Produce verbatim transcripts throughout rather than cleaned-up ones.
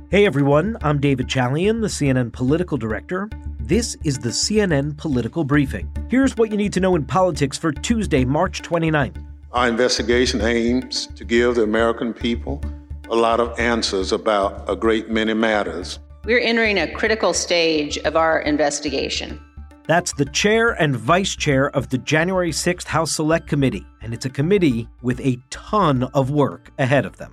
Hey everyone, I'm David Chalian, the C N N political director. This is the C N N Political Briefing. Here's what you need to know in politics for Tuesday, March twenty-ninth. Our investigation aims to give the American people a lot of answers about a great many matters. We're entering a critical stage of our investigation. That's the chair and vice chair of the January sixth House Select Committee, and it's a committee with a ton of work ahead of them.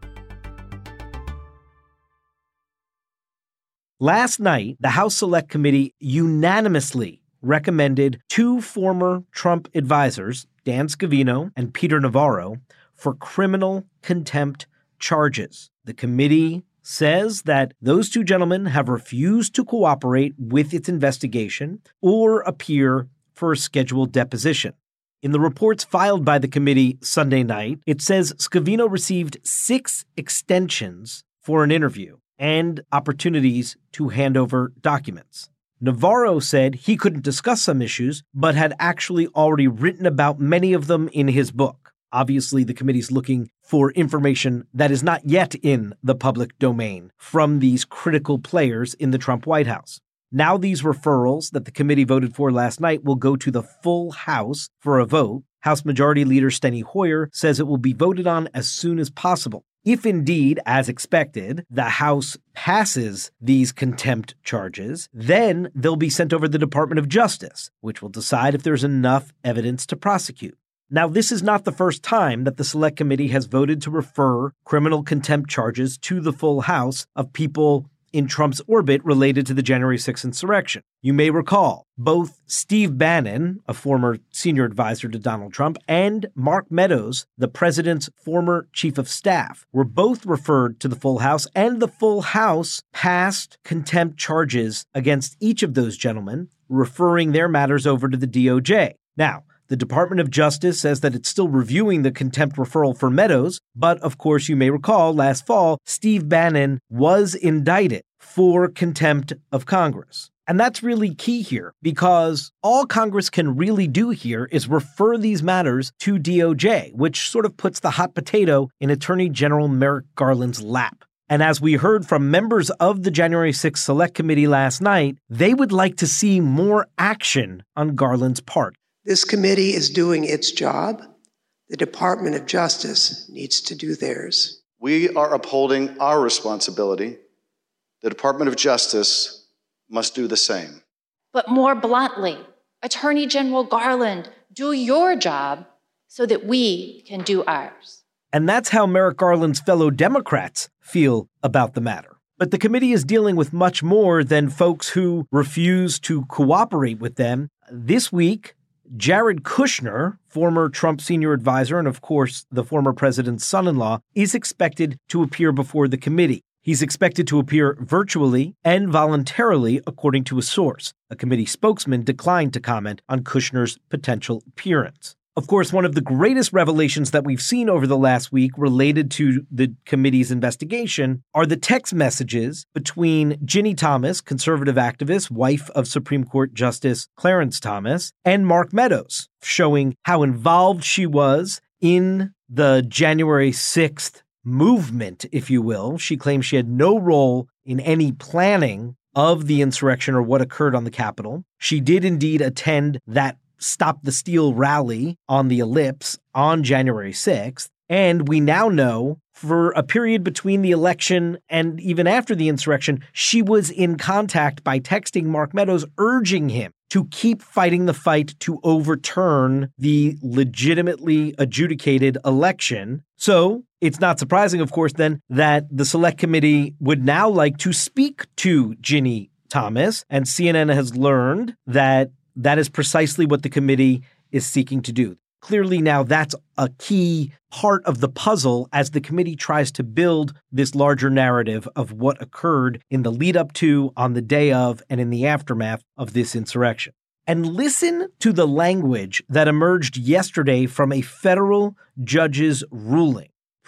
Last night, the House Select Committee unanimously recommended two former Trump advisors, Dan Scavino and Peter Navarro, for criminal contempt charges. The committee says that those two gentlemen have refused to cooperate with its investigation or appear for a scheduled deposition. In the reports filed by the committee Sunday night, it says Scavino received six extensions for an interview and opportunities to hand over documents. Navarro said he couldn't discuss some issues, but had actually already written about many of them in his book. Obviously, the committee's looking for information that is not yet in the public domain from these critical players in the Trump White House. Now these referrals that the committee voted for last night will go to the full House for a vote. House Majority Leader Steny Hoyer says it will be voted on as soon as possible. If indeed, as expected, the House passes these contempt charges, then they'll be sent over to the Department of Justice, which will decide if there's enough evidence to prosecute. Now, this is not the first time that the Select Committee has voted to refer criminal contempt charges to the full House of people in Trump's orbit related to the January sixth insurrection. You may recall both Steve Bannon, a former senior advisor to Donald Trump, and Mark Meadows, the president's former chief of staff, were both referred to the full House, and the full House passed contempt charges against each of those gentlemen, referring their matters over to the D O J. Now, the Department of Justice says that it's still reviewing the contempt referral for Meadows, but of course you may recall last fall, Steve Bannon was indicted for contempt of Congress. And that's really key here because all Congress can really do here is refer these matters to D O J, which sort of puts the hot potato in Attorney General Merrick Garland's lap. And as we heard from members of the January sixth Select Committee last night, they would like to see more action on Garland's part. This committee is doing its job. The Department of Justice needs to do theirs. We are upholding our responsibility. The Department of Justice must do the same. But more bluntly, Attorney General Garland, do your job so that we can do ours. And that's how Merrick Garland's fellow Democrats feel about the matter. But the committee is dealing with much more than folks who refuse to cooperate with them. This week, Jared Kushner, former Trump senior advisor and, of course, the former president's son-in-law, is expected to appear before the committee. He's expected to appear virtually and voluntarily, according to a source. A committee spokesman declined to comment on Kushner's potential appearance. Of course, one of the greatest revelations that we've seen over the last week related to the committee's investigation are the text messages between Ginny Thomas, conservative activist, wife of Supreme Court Justice Clarence Thomas, and Mark Meadows, showing how involved she was in the January sixth movement, if you will. She claims she had no role in any planning of the insurrection or what occurred on the Capitol. She did indeed attend that Stop the Steal rally on the Ellipse on January sixth. And we now know for a period between the election and even after the insurrection, she was in contact by texting Mark Meadows, urging him to keep fighting the fight to overturn the legitimately adjudicated election. So it's not surprising, of course, then that the Select Committee would now like to speak to Ginny Thomas. And C N N has learned that that is precisely what the committee is seeking to do. Clearly now that's a key part of the puzzle as the committee tries to build this larger narrative of what occurred in the lead up to, on the day of, and in the aftermath of this insurrection. And listen to the language that emerged yesterday from a federal judge's ruling.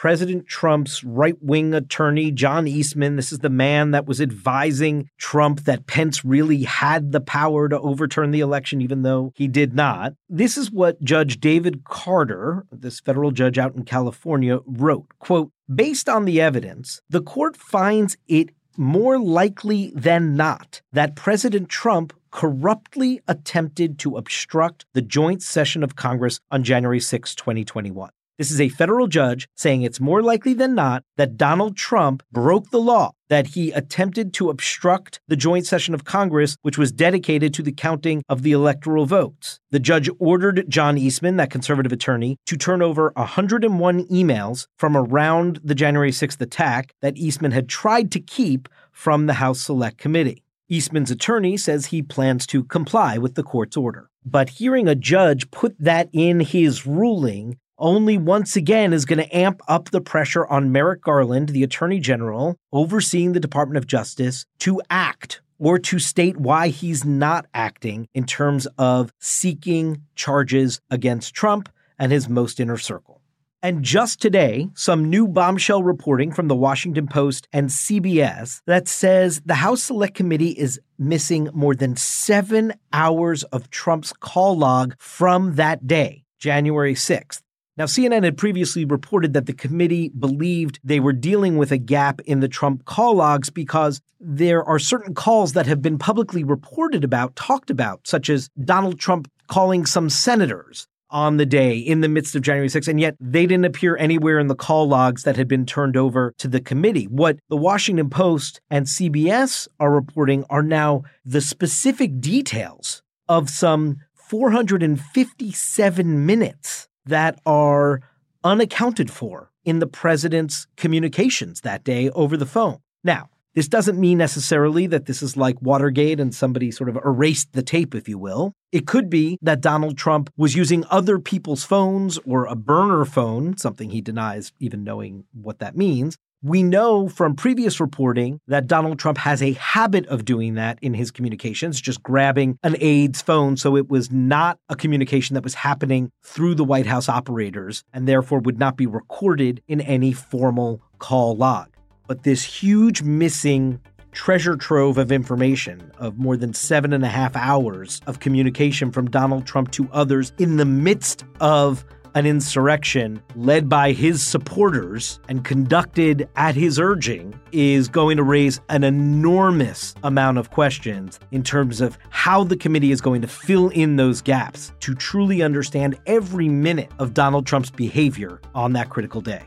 President Trump's right-wing attorney, John Eastman. This is the man that was advising Trump that Pence really had the power to overturn the election, even though he did not. This is what Judge David Carter, this federal judge out in California, wrote. Quote, based on the evidence, the court finds it more likely than not that President Trump corruptly attempted to obstruct the joint session of Congress on January sixth, twenty twenty-one. This is a federal judge saying it's more likely than not that Donald Trump broke the law, that he attempted to obstruct the joint session of Congress, which was dedicated to the counting of the electoral votes. The judge ordered John Eastman, that conservative attorney, to turn over one hundred one emails from around the January sixth attack that Eastman had tried to keep from the House Select Committee. Eastman's attorney says he plans to comply with the court's order. But hearing a judge put that in his ruling only once again is going to amp up the pressure on Merrick Garland, the Attorney General, overseeing the Department of Justice, to act or to state why he's not acting in terms of seeking charges against Trump and his most inner circle. And just today, some new bombshell reporting from the Washington Post and C B S that says the House Select Committee is missing more than seven hours of Trump's call log from that day, January sixth. Now, C N N had previously reported that the committee believed they were dealing with a gap in the Trump call logs because there are certain calls that have been publicly reported about, talked about, such as Donald Trump calling some senators on the day in the midst of January sixth, and yet they didn't appear anywhere in the call logs that had been turned over to the committee. What the Washington Post and C B S are reporting are now the specific details of some four hundred fifty-seven minutes that are unaccounted for in the president's communications that day over the phone. Now, this doesn't mean necessarily that this is like Watergate and somebody sort of erased the tape, if you will. It could be that Donald Trump was using other people's phones or a burner phone, something he denies even knowing what that means. We know from previous reporting that Donald Trump has a habit of doing that in his communications, just grabbing an aide's phone. So it was not a communication that was happening through the White House operators and therefore would not be recorded in any formal call log. But this huge missing treasure trove of information of more than seven and a half hours of communication from Donald Trump to others in the midst of an insurrection led by his supporters and conducted at his urging is going to raise an enormous amount of questions in terms of how the committee is going to fill in those gaps to truly understand every minute of Donald Trump's behavior on that critical day.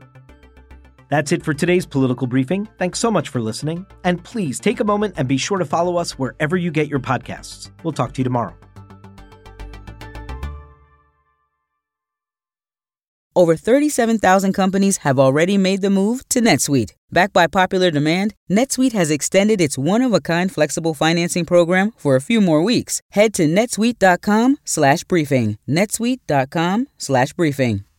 That's it for today's Political Briefing. Thanks so much for listening. And please take a moment and be sure to follow us wherever you get your podcasts. We'll talk to you tomorrow. Over thirty-seven thousand companies have already made the move to NetSuite. Backed by popular demand, NetSuite has extended its one-of-a-kind flexible financing program for a few more weeks. Head to netsuite.com slash briefing. netsuite.com slash briefing.